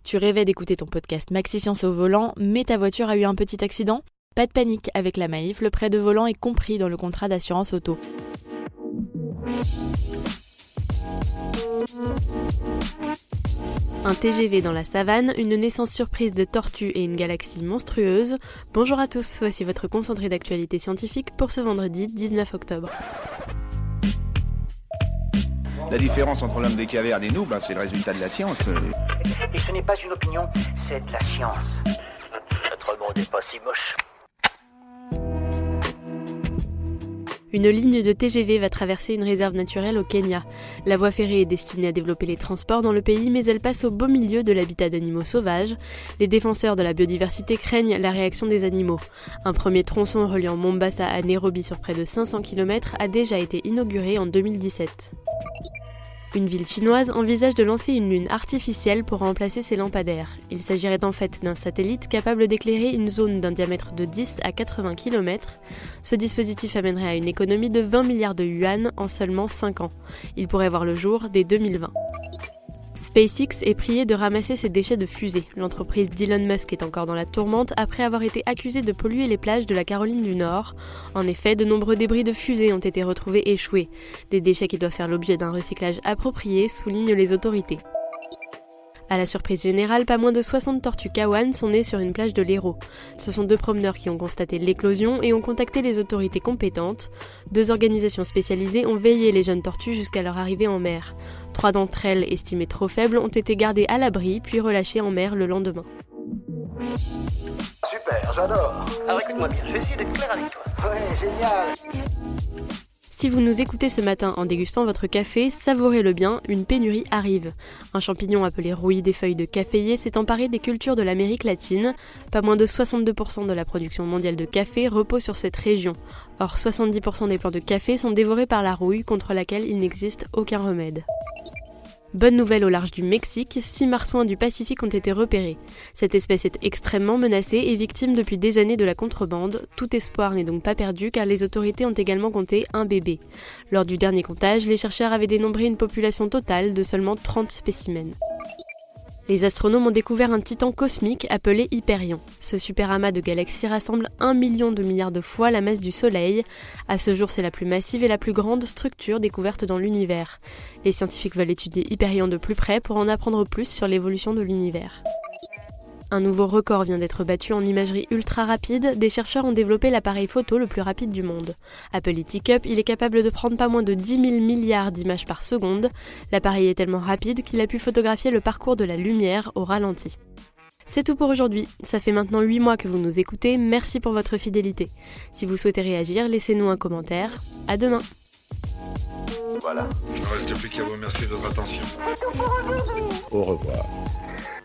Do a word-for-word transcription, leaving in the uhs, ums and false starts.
Tu rêvais d'écouter ton podcast Maxi Science au volant, mais ta voiture a eu un petit accident ? Pas de panique, avec la Maïf, le prêt de volant est compris dans le contrat d'assurance auto. Un T G V dans la savane, une naissance surprise de tortues et une galaxie monstrueuse. Bonjour à tous, voici votre concentré d'actualité scientifique pour ce vendredi dix-neuf octobre. La différence entre l'homme des cavernes et nous, ben, c'est le résultat de la science. Et ce n'est pas une opinion, c'est de la science. Notre monde n'est pas si moche. Une ligne de T G V va traverser une réserve naturelle au Kenya. La voie ferrée est destinée à développer les transports dans le pays, mais elle passe au beau milieu de l'habitat d'animaux sauvages. Les défenseurs de la biodiversité craignent la réaction des animaux. Un premier tronçon reliant Mombasa à Nairobi sur près de cinq cents kilomètres a déjà été inauguré en deux mille dix-sept. Une ville chinoise envisage de lancer une lune artificielle pour remplacer ses lampadaires. Il s'agirait en fait d'un satellite capable d'éclairer une zone d'un diamètre de dix à quatre-vingts kilomètres. Ce dispositif amènerait à une économie de vingt milliards de yuan en seulement cinq ans. Il pourrait voir le jour dès deux mille vingt. SpaceX est prié de ramasser ses déchets de fusée. L'entreprise d'Elon Musk est encore dans la tourmente après avoir été accusée de polluer les plages de la Caroline du Nord. En effet, de nombreux débris de fusée ont été retrouvés échoués. Des déchets qui doivent faire l'objet d'un recyclage approprié, soulignent les autorités. À la surprise générale, pas moins de soixante tortues kawan sont nées sur une plage de l'Hérault. Ce sont deux promeneurs qui ont constaté l'éclosion et ont contacté les autorités compétentes. Deux organisations spécialisées ont veillé les jeunes tortues jusqu'à leur arrivée en mer. Trois d'entre elles, estimées trop faibles, ont été gardées à l'abri puis relâchées en mer le lendemain. Super, j'adore. Alors écoute-moi bien, je vais essayer d'être clair avec toi. Ouais, génial. Si vous nous écoutez ce matin en dégustant votre café, savourez-le bien, une pénurie arrive. Un champignon appelé rouille des feuilles de caféier s'est emparé des cultures de l'Amérique latine. Pas moins de soixante-deux pour cent de la production mondiale de café repose sur cette région. Or, soixante-dix pour cent des plants de café sont dévorés par la rouille, contre laquelle il n'existe aucun remède. Bonne nouvelle au large du Mexique, six marsouins du Pacifique ont été repérés. Cette espèce est extrêmement menacée et victime depuis des années de la contrebande. Tout espoir n'est donc pas perdu car les autorités ont également compté un bébé. Lors du dernier comptage, les chercheurs avaient dénombré une population totale de seulement trente spécimens. Les astronomes ont découvert un titan cosmique appelé Hyperion. Ce super amas de galaxies rassemble un million de milliards de fois la masse du Soleil. À ce jour, c'est la plus massive et la plus grande structure découverte dans l'univers. Les scientifiques veulent étudier Hyperion de plus près pour en apprendre plus sur l'évolution de l'univers. Un nouveau record vient d'être battu en imagerie ultra rapide. Des chercheurs ont développé l'appareil photo le plus rapide du monde. Appelé Teacup, il est capable de prendre pas moins de dix mille milliards d'images par seconde. L'appareil est tellement rapide qu'il a pu photographier le parcours de la lumière au ralenti. C'est tout pour aujourd'hui. Ça fait maintenant huit mois que vous nous écoutez. Merci pour votre fidélité. Si vous souhaitez réagir, laissez-nous un commentaire. À demain. Voilà. Il ne reste plus qu'à vous remercier de votre attention. Au revoir.